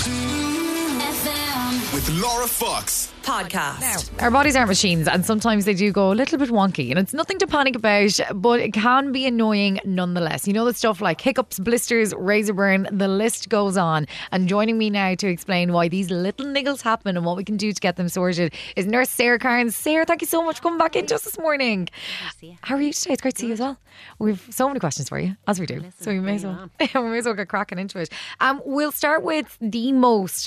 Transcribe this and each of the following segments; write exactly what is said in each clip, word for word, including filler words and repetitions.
F M. With Laura Fox. Podcast. Now, our bodies aren't machines, and sometimes they do go a little bit wonky, and it's nothing to panic about, but it can be annoying nonetheless. You know, the stuff like hiccups, blisters, razor burn, the list goes on. And joining me now to explain why these little niggles happen and what we can do to get them sorted is Nurse Sarah Carnes. Sarah, thank you so much for coming back in just this morning. How are you today? It's great to see you as well. We've so many questions for you, as we do. So we may as well, we may as well get cracking into it. Um, we'll start with the most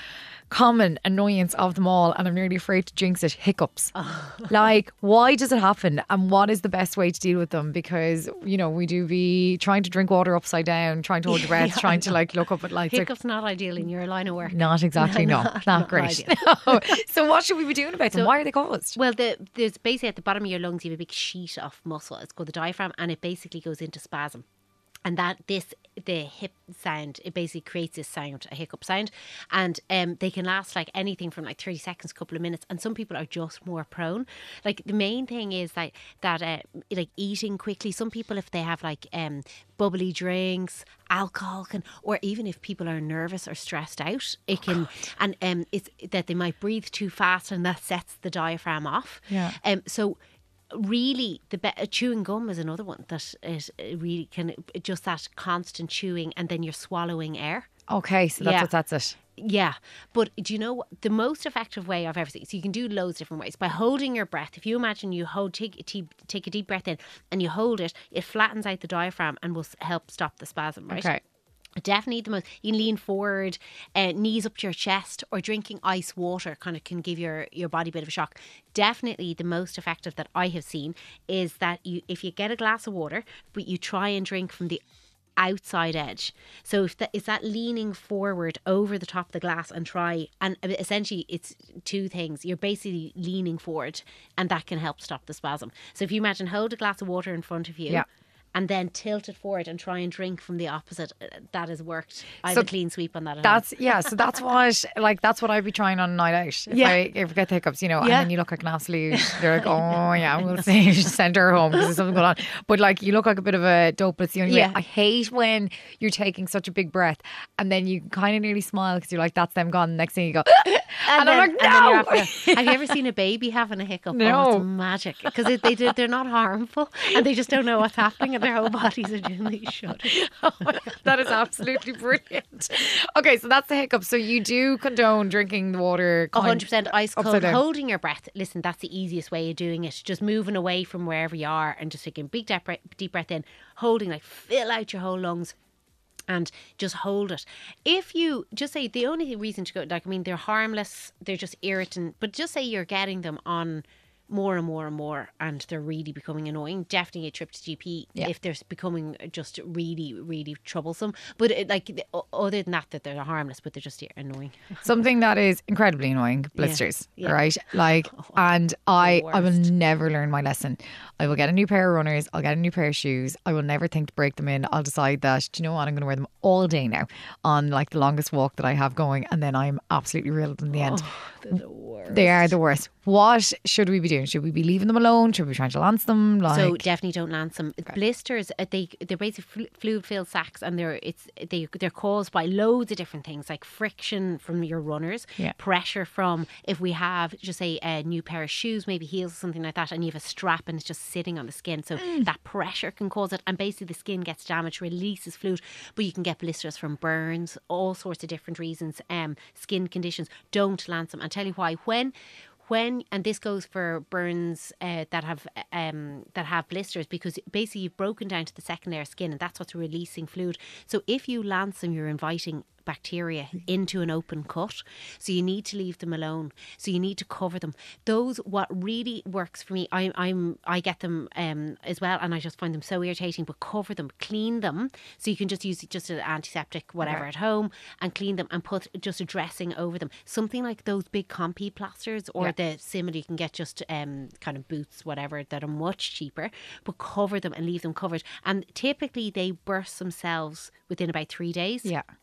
common annoyance of them all, and I'm nearly afraid to jinx it, hiccups. Oh. Like, why does it happen, and what is the best way to deal with them? Because, you know, we do be trying to drink water upside down, trying to hold your breath, yeah, trying to like look up at lights. Hiccups like, not ideal in your line of work. Not exactly, no, no not, not great. No. So what should we be doing about them? So, why are they caused? Well, the, there's basically at the bottom of your lungs you have a big sheet of muscle. It's called the diaphragm, and it basically goes into spasm. And that this, the hip sound, it basically creates this sound, a hiccup sound. And um, they can last like anything from like thirty seconds, a couple of minutes. And some people are just more prone. Like the main thing is that, that uh, like eating quickly. Some people, if they have like um, bubbly drinks, alcohol can, or even if people are nervous or stressed out, it can, and um, it's that they might breathe too fast and that sets the diaphragm off. Yeah. Um, so really the be- chewing gum is another one that it, it really can, just that constant chewing and then you're swallowing air. Okay, so that's yeah. what that's it. Yeah, but do you know what the most effective way I've ever seen? So you can do loads of different ways by holding your breath. If you imagine you hold take, take a deep breath in and you hold it, it flattens out the diaphragm and will help stop the spasm, right? Okay. Definitely the most, you can lean forward, uh, knees up to your chest, or drinking ice water kind of can give your, your body a bit of a shock. Definitely the most effective that I have seen is that you, if you get a glass of water, but you try and drink from the outside edge. So if that is that leaning forward over the top of the glass and try, and essentially it's two things. You're basically leaning forward and that can help stop the spasm. So if you imagine hold a glass of water in front of you. Yeah. And then tilt it forward and try and drink from the opposite. That has worked. I have so a clean sweep on that. At that's home. yeah. So that's what like that's what I'd be trying on a night out. If yeah. I if I get the hiccups, you know, yeah. and then you look like an absolute. They're like, oh yeah, we'll see. Send her home because there's something going on. But like, you look like a bit of a dope. But it's the only yeah. way. I hate when you're taking such a big breath and then you kind of nearly smile because you're like, that's them gone. The next thing you go, and, and then, I'm like, no. And then to, have you ever seen a baby having a hiccup? No, oh, it's magic because they, they they're not harmful and they just don't know what's happening and their whole bodies are doing these shudders. Oh my God, that is absolutely brilliant. Okay, so that's the hiccup. So you do condone drinking the water one hundred percent ice cold, down. Holding your breath. Listen, that's the easiest way of doing it. Just moving away from wherever you are and just taking a big deep breath, deep breath in, holding, like fill out your whole lungs. And just hold it. If you just say the only reason to go, like, I mean, they're harmless, they're just irritant, but just say you're getting them on more and more and more and they're really becoming annoying, definitely a trip to G P yeah. if they're becoming just really really troublesome. But it, like other than that, that they're harmless, but they're just annoying. Something that is incredibly annoying, blisters. Yeah. Yeah. Right, like oh, and I I will never learn my lesson. I will get a new pair of runners, I'll get a new pair of shoes, I will never think to break them in. I'll decide that, do you know what, I'm going to wear them all day now on like the longest walk that I have going, and then I'm absolutely reeled in the end. Oh, they're the worst. They are the worst. What should we be doing? Should we be leaving them alone? Should we be trying to lance them? Like, so definitely don't lance them. Okay. Blisters, they they're basically fluid filled sacs, and they're it's they they're caused by loads of different things, like friction from your runners, yeah. pressure from, if we have just say a new pair of shoes, maybe heels or something like that, and you have a strap and it's just sitting on the skin, so mm. that pressure can cause it, and basically the skin gets damaged, releases fluid. But you can get blisters from burns, all sorts of different reasons, um, skin conditions. Don't lance them. I'll tell you why. When When and this goes for burns uh, that have um, that have blisters, because basically you've broken down to the second layer of skin, and that's what's releasing fluid. So if you lance them, you're inviting bacteria into an open cut. So you need to leave them alone. So you need to cover them. Those, what really works for me, I, I'm I get them um, as well, and I just find them so irritating. But cover them, clean them. So you can just use just an antiseptic, whatever, okay. at home, and clean them and put just a dressing over them. Something like those big Compi plasters, or yeah. the similar you can get just um, kind of boots, whatever, that are much cheaper. But cover them and leave them covered. And typically they burst themselves within about three days. Yeah.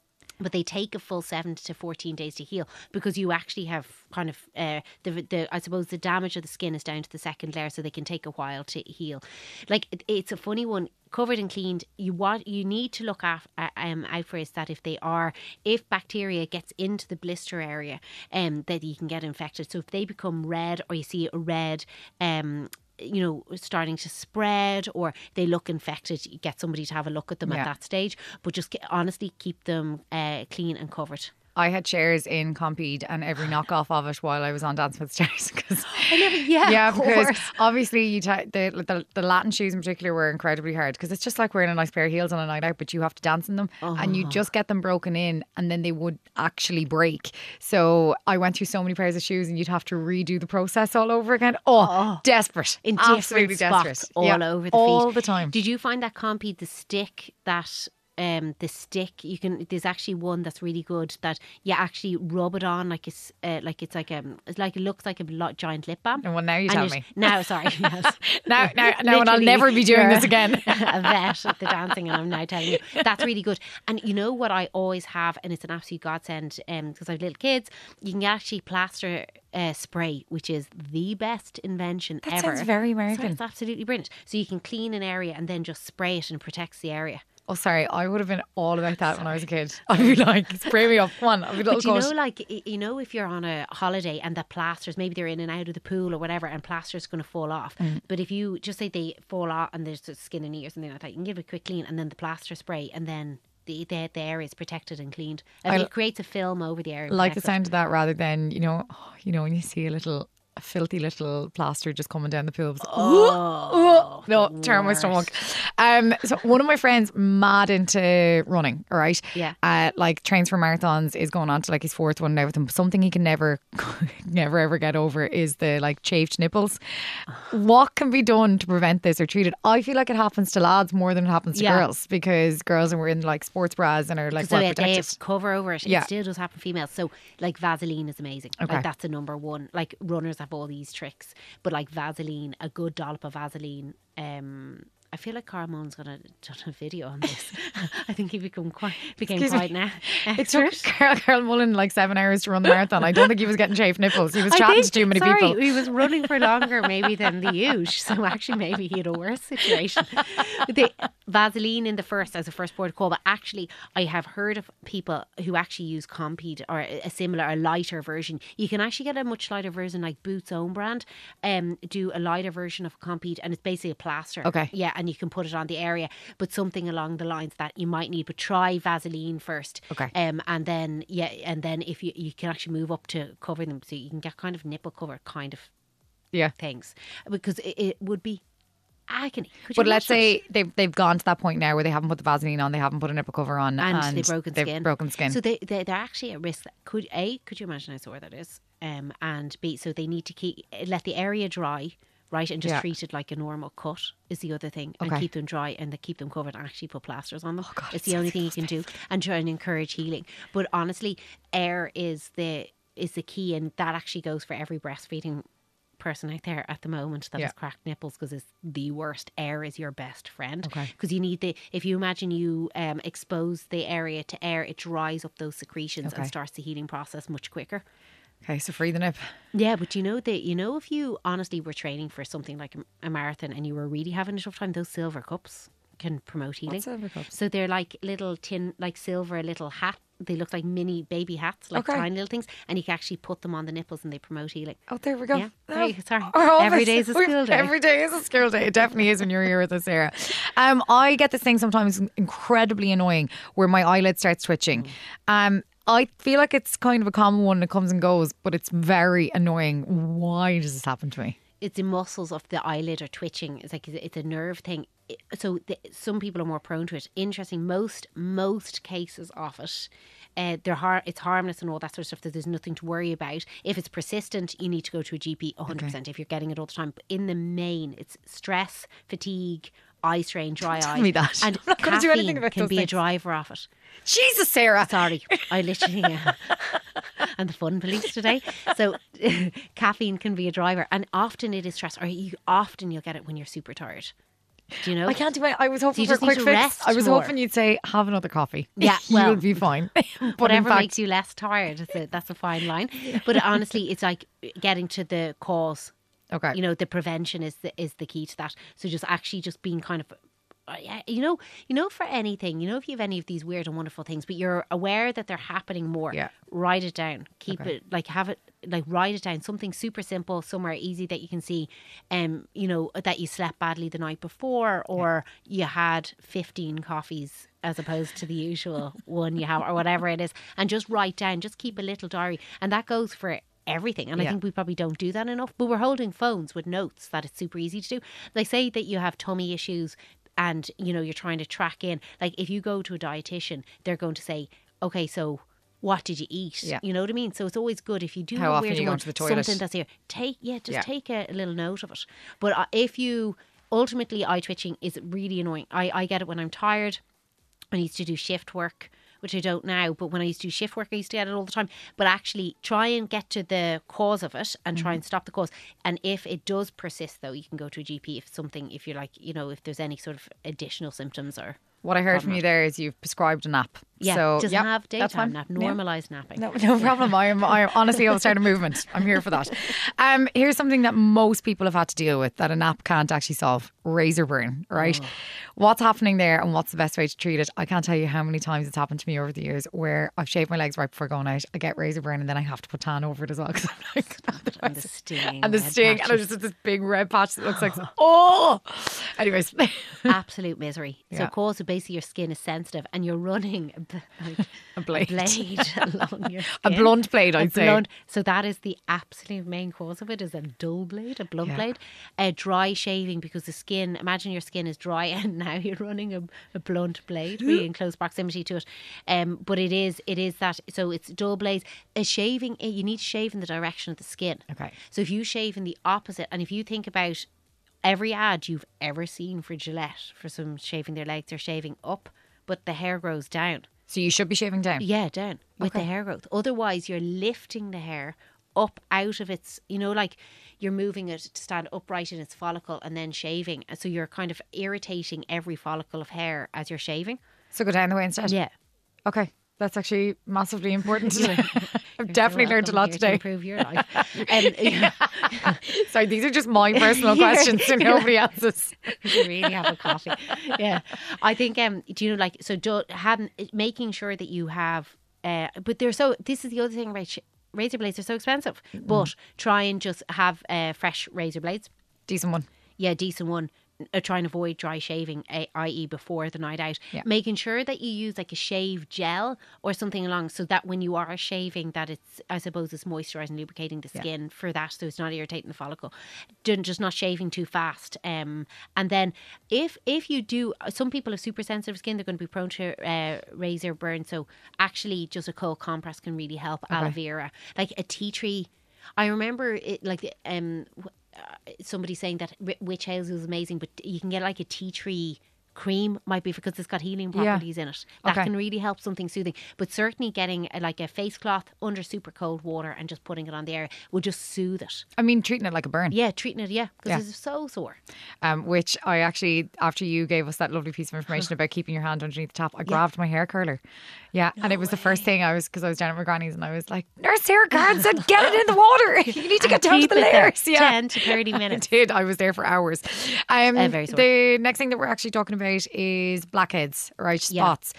but they take a full seven to fourteen days to heal because you actually have kind of uh, the the I suppose the damage of the skin is down to the second layer, so they can take a while to heal. Like it, it's a funny one. Covered and cleaned, you what you need to look af, uh, um, out for is that if they are, if bacteria gets into the blister area, um, that you can get infected. So if they become red, or you see a red, um. you know, starting to spread, or they look infected, you get somebody to have a look at them Yeah. at that stage. But just get, honestly keep them uh, clean and covered. I had shares in Compede and every knockoff of it while I was on Dance with Stars. Cause, I never, yeah, yeah, of because course. obviously you ta- the, the the Latin shoes in particular were incredibly hard because it's just like wearing a nice pair of heels on a night out, but you have to dance in them and you just get them broken in and then they would actually break. So I went through so many pairs of shoes and you'd have to redo the process all over again. Oh, Oh. desperate. In Absolutely different spots desperate. all Yeah, over the all feet. the time. Did you find that Compede, the stick that um the stick you can there's actually one that's really good that you actually rub it on like it's uh, like it's like um it's like it looks like a lo- giant lip balm. And well, now you And tell it- me. now sorry yes. Now, now, now, and I'll Literally, never be doing you're this again. a vet at the dancing, and I'm now telling you that's really good. And you know what I always have, and it's an absolute godsend, um, because I have little kids. You can actually plaster uh, spray, which is the best invention That ever. sounds very So American. it's absolutely brilliant. So you can clean an area and then just spray it and it protects the area. Oh, sorry. I would have been all about that when I was a kid. I'd be like, spray me up. Come on. I'd be a little But you cut. know, like y- you know, if you're on a holiday and the plasters, maybe they're in and out of the pool or whatever, and plaster's going to fall off. Mm. But if you just say they fall off and there's just skin and knee or something like that, you can give it a quick clean and then the plaster spray, and then the the, the area is protected and cleaned. And I it creates a film over the area. and like the protects it. sound of that rather than, you know, oh, you know, when you see a little a filthy little plaster just coming down the pubes. Oh, no, the turn my worst. stomach. Um, so one of my friends, mad into running, all right? Yeah. Uh, like trains for marathons, is going on to like his fourth one now with him. Something he can never, never ever get over is the like chafed nipples. What can be done to prevent this or treat it? I feel like it happens to lads more than it happens to Yeah. girls because girls are wearing like sports bras and are like So well yeah, they protected. have cover over it. Yeah. It still does happen for females. So like Vaseline is amazing. Okay. Like that's a number one. Like runners have all these tricks, but like Vaseline, a good dollop of Vaseline. Um, I feel like Carl Mone's gonna done a video on this. I think he become quite became Excuse me. quite now. It took Carl, Carl Mullen like seven hours to run the marathon. I don't think he was getting chafed nipples. He was chatting to too many sorry, people. he was running for longer maybe than the usual. So actually maybe he had a worse situation. The Vaseline in the first as a first port of call, but actually I have heard of people who actually use Compede or a similar, a lighter version. You can actually get a much lighter version like Boots own brand, um, do a lighter version of Compede, and it's basically a plaster. Okay. Yeah, and you can put it on the area, but something along the lines that you might need. But try Vaseline first. Okay. Um, and then yeah, and then if you you can actually move up to cover them, so you can get kind of nipple cover kind of Yeah. things, because it, it would be agony. Could you But let's imagine? say they've they've gone to that point now where they haven't put the Vaseline on, they haven't put a nipple cover on, and, and, they've broken they've skin. broken skin. So they, they they're actually at risk. Could a could you imagine how sore that is? Um, and b so they need to keep let the area dry. Right, and just Yeah. treat it like a normal cut is the other thing, and Okay. keep them dry and they keep them covered and actually put plasters on them. Oh, God, it's it the only sounds thing you can do, and try and encourage healing. But honestly, air is the is the key, and that actually goes for every breastfeeding person out there at the moment that Yeah. has cracked nipples, because it's the worst. Air is your best friend, Okay. because you need the if you imagine you um, expose the area to air, it dries up those secretions Okay. and starts the healing process much quicker. Okay, so free the nip. Yeah, but you know that you know if you honestly were training for something like a, a marathon and you were really having a tough time, those silver cups can promote healing. What's silver cups? So they're like little tin, like silver little hat. They look like mini baby hats, like Okay. tiny little things, and you can actually put them on the nipples and they promote healing. Oh, there we go. Yeah, there you go. Sorry. Oh, Every this- day is a we- school day. Every day is a school day. It definitely is when you're here with us, Sarah. Um, I get this thing sometimes incredibly annoying where my eyelid starts twitching. Um, I feel like it's kind of a common one. It comes and goes, but it's very annoying. Why does this happen to me? It's the muscles of the eyelid are twitching. It's like it's a nerve thing. It- So the, some people are more prone to it. Interesting. Most most cases of it, uh, they're har- it's harmless and all that sort of stuff. That there's nothing to worry about. If it's persistent, you need to go to a G P one hundred percent. If you're getting it all the time. But in the main, it's stress, fatigue, eye strain, dry Don't eye, tell me that. and I'm not gonna do caffeine anything about can those be a things. driver of it. Jesus, Sarah. Sorry, I literally uh, and the fun police today. So caffeine can be a driver, and often it is stress. Or you often you'll get it when you're super tired. Do you know? I can't do it. I was hoping you for a just need quick to fix. rest I was more. hoping you'd say, have another coffee. Yeah, well, you'll be fine. But in Whatever fact, makes you less tired, is a, that's a fine line. But honestly, it's like getting to the cause. okay. You know, the prevention is the is the key to that. So just actually just being kind of, uh, yeah, you know, you know, for anything, you know, if you have any of these weird and wonderful things, but you're aware that they're happening more, Yeah. write it down. Keep Okay. it, like have it, like write it down. Something super simple, somewhere easy that you can see, um, you know, that you slept badly the night before, or you had fifteen coffees as opposed to the usual one you have, or whatever it is, and just write down. Just keep a little diary, and that goes for everything. And Yeah. I think we probably don't do that enough, but we're holding phones with notes that it's super easy to do. Like say that you have tummy issues and you know you're trying to track in, like if you go to a dietitian, they're going to say, okay, so what did you eat? Yeah. You know what I mean? So it's always good if you do How a often weird you go one, to the toilet? something that's here, take yeah just Yeah. take a, a little note of it. But uh, if you ultimately, eye twitching is really annoying. I, I get it when I'm tired. I used to do shift work, which I don't now, but when I used to do shift work, I used to get it all the time. But actually try and get to the cause of it and try and stop the cause. And if it does persist, though, you can go to a G P if something, if you're like, you know, if there's any sort of additional symptoms or... What I heard from you there is you've prescribed a nap. Yeah, so, just yep, have that's fine. daytime nap, Yeah. normalise napping. No, no problem. I am, I am honestly, I'll start a movement. I'm here for that. Um, here's something that most people have had to deal with that a nap can't actually solve: razor burn. Right? Oh. What's happening there, and what's the best way to treat it? I can't tell you how many times it's happened to me over the years where I've shaved my legs right before going out. I get razor burn, and then I have to put tan over it as well. 'Cause I'm like, And the sting. and the red sting, and I patches. just have this big red patch that looks like oh. Anyways, Absolute misery. So Yeah. cause of basically your skin is sensitive and you're running a, b- like a blade, a blade along your a skin. blunt blade, A I'd say. blunt- So that is the absolute main cause of it, is a dull blade, a blunt Yeah. blade. A dry shaving, because the skin, imagine your skin is dry and now you're running a, a blunt blade really in close proximity to it. Um, but it is it is that, so it's dull blades. A shaving, eh, you need to shave in the direction of the skin. Okay. So if you shave in the opposite, and if you think about every ad you've ever seen for Gillette, for some shaving their legs, they're shaving up, but the hair grows down. So you should be shaving down. Yeah, down with Okay. the hair growth. Otherwise, you're lifting the hair up out of its, you know, like you're moving it to stand upright in its follicle and then shaving. And so you're kind of irritating every follicle of hair as you're shaving. So go down the way instead. Yeah. Okay. That's actually massively important. You're I've definitely learned a welcome lot here to today. improve your life. Um, yeah. Sorry, these are just my personal You're- questions and you're- nobody else's. You really have a coffee. Yeah, I think. Um, do you know, like, so do, having making sure that you have. Uh, but they're so. This is the other thing about sh- razor blades. They're so expensive. But try and just have uh, fresh razor blades. Decent one. Yeah, decent one. Uh, try and avoid dry shaving, uh, that is before the night out. Yeah. Making sure that you use like a shave gel or something along, so that when you are shaving, that it's, I suppose, it's moisturising, lubricating the Yeah. skin for that, so it's not irritating the follicle. Don't- Just not shaving too fast. Um, and then if if you do, some people have super sensitive skin, they're going to be prone to uh, razor burn. So actually, just a cold compress can really help. Aloe vera, like a tea tree. I remember it, like um. Uh, somebody saying that ri- witch hazel is amazing, but you can get like a tea tree cream, might be because it's got healing Yeah. properties in it. That Okay. can really help, something soothing. But certainly getting uh, like a face cloth under super cold water and just putting it on the area will just soothe it. I mean, treating it like a burn. Yeah, treating it, yeah, because Yeah. it's so sore. Um, which I actually, after you gave us that lovely piece of information about keeping your hand underneath the tap, I grabbed my hair curler. Yeah, and it was the first thing I was, because I was down at my granny's and I was like, Nurse Sarah Card said, get it in the water. You need to get down to Keep the it there, layers. Yeah. ten to thirty I minutes. did. I was there for hours. Um, Uh, very sore. the next thing that we're actually talking about is blackheads, right? Yeah. Spots.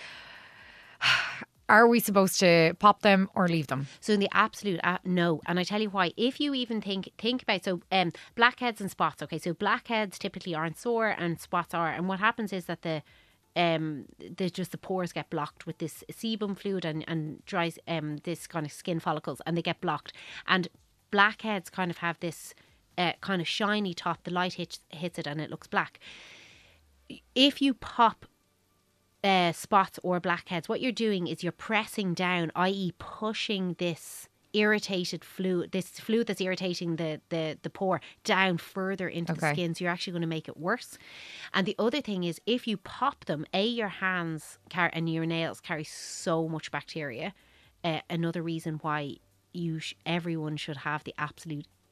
Are we supposed to pop them or leave them? So in the absolute uh, no, and I tell you why. If you even think think about, so um, blackheads and spots. Okay, so blackheads typically aren't sore and spots are, and what happens is that the um the just the pores get blocked with this sebum fluid and and dries um this kind of skin follicles, and they get blocked. And blackheads kind of have this uh, kind of shiny top. The light hits hits it and it looks black. If you pop uh, spots or blackheads, what you're doing is you're pressing down, that is pushing this irritated fluid, this fluid that's irritating the, the, the pore down further into the Okay. skin. So you're actually going to make it worse. And the other thing is, if you pop them, A, your hands car- and your nails carry so much bacteria. Uh, another reason why you sh- everyone should have the absolute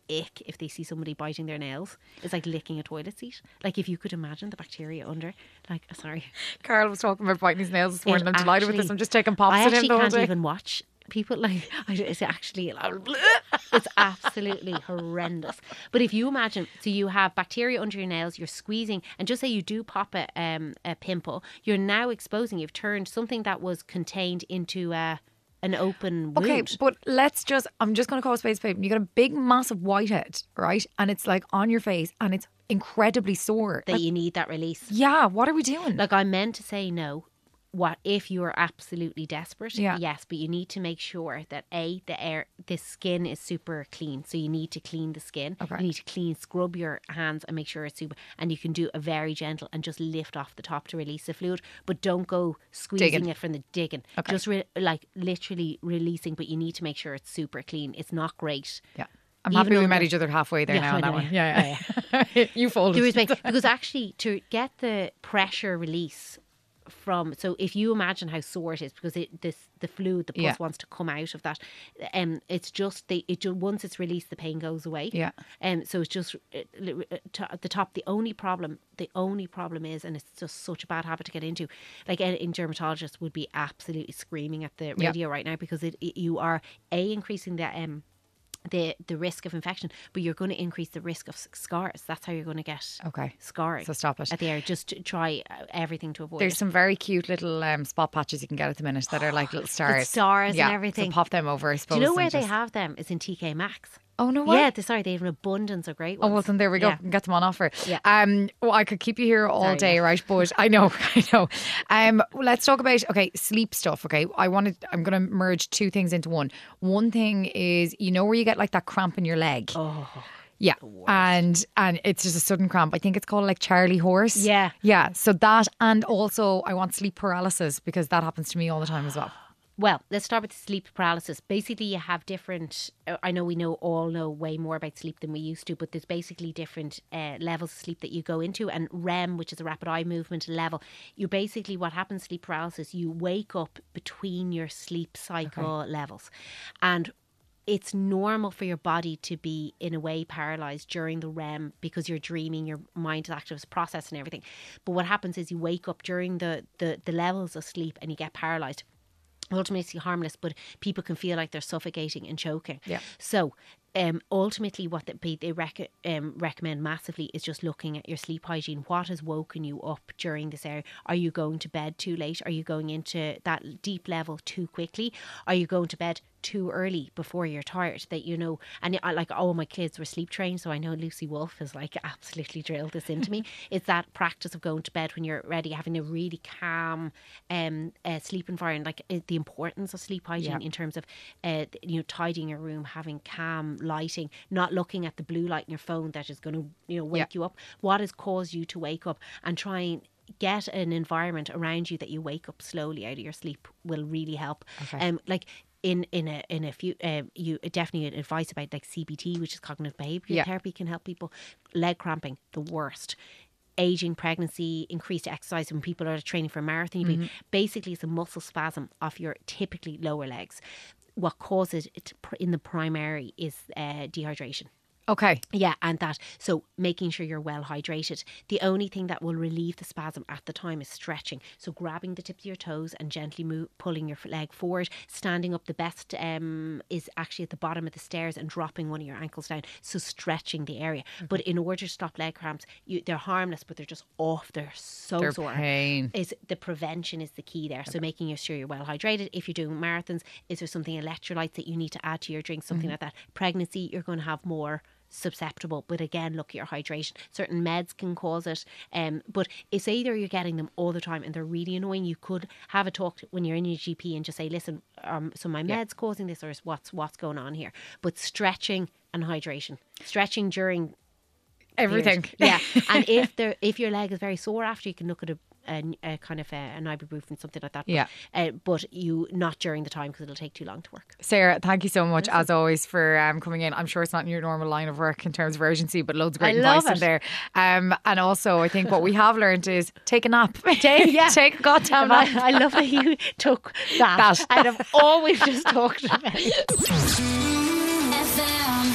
ick if they see somebody biting their nails. It's like licking a toilet seat. Like if you could imagine the bacteria under. Like, sorry. Carl was talking about biting his nails this morning. It I'm delighted with actually- this. I'm just taking pops I at him actually the whole can't day. even watch people like I, it's actually it's absolutely horrendous. But if you imagine, so you have bacteria under your nails, you're squeezing, and just say you do pop a um a pimple, you're now exposing. You've turned something that was contained into a an open wound. Okay, but let's just, I'm just going to call a spade a spade. You got a big, massive whitehead, right? And it's like on your face and it's incredibly sore. that Like, you need that release. yeah, what are we doing? Like I meant to say no. What if you are absolutely desperate? Yeah. Yes, but you need to make sure that a the air the skin is super clean. So you need to clean the skin. Okay. You need to clean, scrub your hands and make sure it's super. And you can do a very gentle and just lift off the top to release the fluid. But don't go squeezing Digging. it from the digging. Okay. Just re- like literally releasing. But you need to make sure it's super clean. It's not great. yeah. I'm Even happy we though met the- each other halfway there Yeah, now I on that know, one. yeah. Yeah, yeah. you folded. There is way- because actually to get the pressure release from, so if you imagine how sore it is, because it this the fluid, the pus Yeah. wants to come out of that, um it's just the it ju- once it's released, the pain goes away. Yeah. Um so it's just uh, li- uh, to- at the top. The only problem the only problem is, and it's just such a bad habit to get into, like uh, in dermatologists would be absolutely screaming at the Yeah. radio right now, because it, it you are a increasing the um the the risk of infection, but you're going to increase the risk of s- scars. That's how you're going to get Okay. scarring. So stop it. At the area. Just to try uh, everything to avoid There's it. some very cute little um, spot patches you can get at the minute that are like little stars. stars and yeah, everything. So pop them over, I Do suppose. you know where and they just- have them? It's in T K Maxx. Oh, no way. Yeah, they, sorry, they have an abundance of great Oh, ones. well, then there we go. Yeah. We can get them on offer. Yeah. Um, well, I could keep you here all Sorry, day, yeah. right? But I know, I know. Um, let's talk about, okay, sleep stuff. Okay. I wanted, I'm going to merge two things into one. One thing is, you know, where you get like that cramp in your leg. Oh, Yeah. And and it's just a sudden cramp. I think it's called like Charlie horse. Yeah. Yeah. So that, and also I want sleep paralysis because that happens to me all the time as well. well, let's start with sleep paralysis. Basically, you have different. uh, I know we know all know way more about sleep than we used to, but there's basically different uh, levels of sleep that you go into, and R E M, which is a rapid eye movement level. You basically, what happens sleep paralysis, you wake up between your sleep cycle levels, and it's normal for your body to be in a way paralyzed during the R E M because you're dreaming, your mind is active, it's processing everything. But what happens is you wake up during the, the, the levels of sleep and you get paralyzed. Ultimately harmless, but people can feel like they're suffocating and choking. Yeah. So um, ultimately what they, they rec- um, recommend massively is just looking at your sleep hygiene. What has woken you up during this area? Are you going to bed too late? Are you going into that deep level too quickly? Are you going to bed too early before you're tired? That you know, and I like, oh, my kids were sleep trained, so I know Lucy Wolf has like absolutely drilled this into me. It's that practice of going to bed when you're ready, having a really calm um uh, sleep environment, like uh, the importance of sleep hygiene Yeah. in terms of uh, you know, tidying your room, having calm lighting, not looking at the blue light in your phone that is going to, you know, wake Yeah. you up. What has caused you to wake up, and try and get an environment around you that you wake up slowly out of your sleep will really help. Okay. Um, like in in a in a few uh, you definitely advice about like C B T, which is cognitive behavioral Yeah. therapy, can help people. Leg cramping, the worst. Aging, pregnancy, increased exercise when people are training for a marathon. Mm-hmm. Basically, it's a muscle spasm of your typically lower legs. What causes it pr- in the primary is uh, dehydration. Okay. Yeah, and that. So making sure you're well hydrated. The only thing that will relieve the spasm at the time is stretching. So grabbing the tips of your toes and gently move, pulling your leg forward. Standing up, the best um, is actually at the bottom of the stairs and dropping one of your ankles down. So stretching the area. But in order to stop leg cramps, you, they're harmless, but they're just off. They're so They're sore. pain. Is the prevention is the key there. So making sure you're well hydrated. If you're doing marathons, is there something electrolytes that you need to add to your drink? Something like that. Pregnancy, you're going to have more susceptible, but again, look at your hydration. Certain meds can cause it, um, but it's either you're getting them all the time and they're really annoying. You could have a talk when you're in your G P and just say, listen, um, so my Yeah. meds causing this, or is what's what's going on here? But stretching and hydration, stretching during Everything. period. Yeah, and if there if your leg is very sore after, you can look at a, a, a kind of a, an ibuprofen, something like that. But, Yeah. uh, but you not during the time because it'll take too long to work. Sarah, thank you so much as always for um, coming in. I'm sure it's not in your normal line of work in terms of urgency, but loads of great I love advice in it. there. Um, and also, I think what we have learned is take a nap. Take- yeah. take a goddamn nap. I, I love that you took that, That. out of all we've just talked about. F M.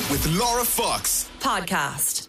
with Laura Fox. Podcast.